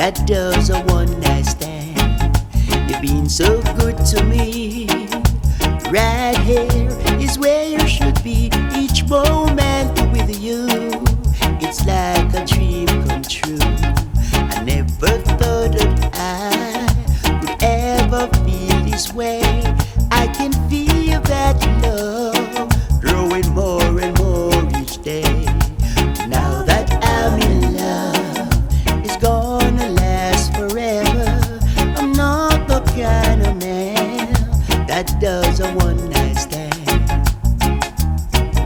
that does a one night stand. You've been so good to me. Right here is where you should be each moment.